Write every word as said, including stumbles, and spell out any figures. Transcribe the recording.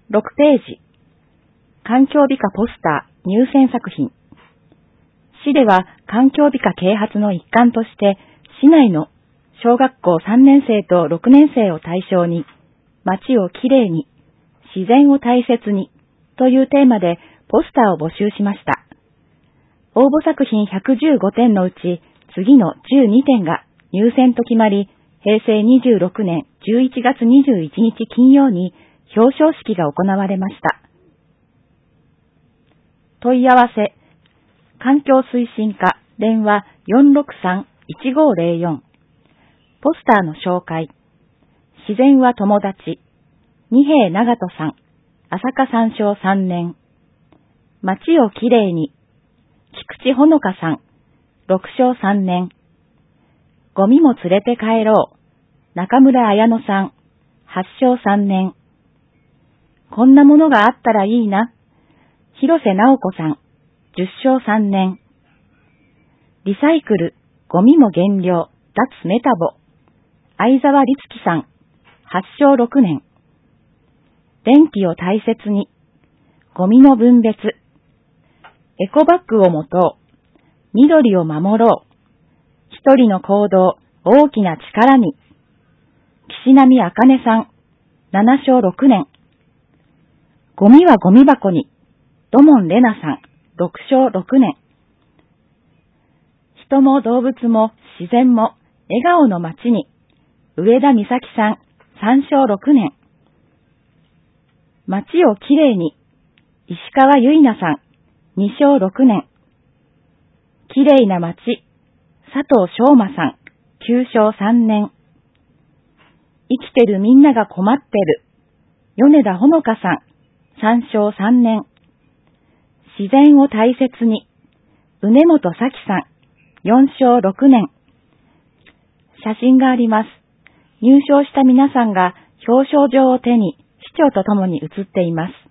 ろくページ。環境美化ポスター入選作品。市では環境美化啓発の一環として、市内の小学校さんねん生とろくねん生を対象に、街をきれいに、自然を大切にというテーマでポスターを募集しました。応募作品ひゃくじゅうごてんのうち、次のじゅうにてんが入選と決まり、へいせいにじゅうろくねんじゅういちがつにじゅういちにち金曜に表彰式が行われました。問い合わせ、環境推進課電話 よんろくさん いちごゼロよん。ポスターの紹介。自然は友達。二瓶長人さん。朝霞山椒さんねん。街をきれいに。菊池ほのかさん。六章さんねん。ゴミも連れて帰ろう。中村彩乃さん。八章さんねん。こんなものがあったらいいな。広瀬直子さん。十章さんねん。リサイクル、ゴミも減量、脱メタボ。相沢律樹さん。八章ろくねん。電気を大切に。ゴミの分別。エコバッグを持とう。緑を守ろう。一人の行動、大きな力に。岸波あかねさん。七章ろくねん。ゴミはゴミ箱に。土門玲奈さん。六章ろくねん。人も動物も自然も笑顔の街に。上田美咲さん。三章ろくねん。街をきれいに。石川ゆいなさん。二章ろくねん。きれいな街。佐藤翔馬さん。九章さんねん。生きてるみんなが困ってる。米田ほのかさん。三章さんねん。自然を大切に。宇根本咲さん。四章ろくねん。写真があります。入賞した皆さんが表彰状を手に市長と共に写っています。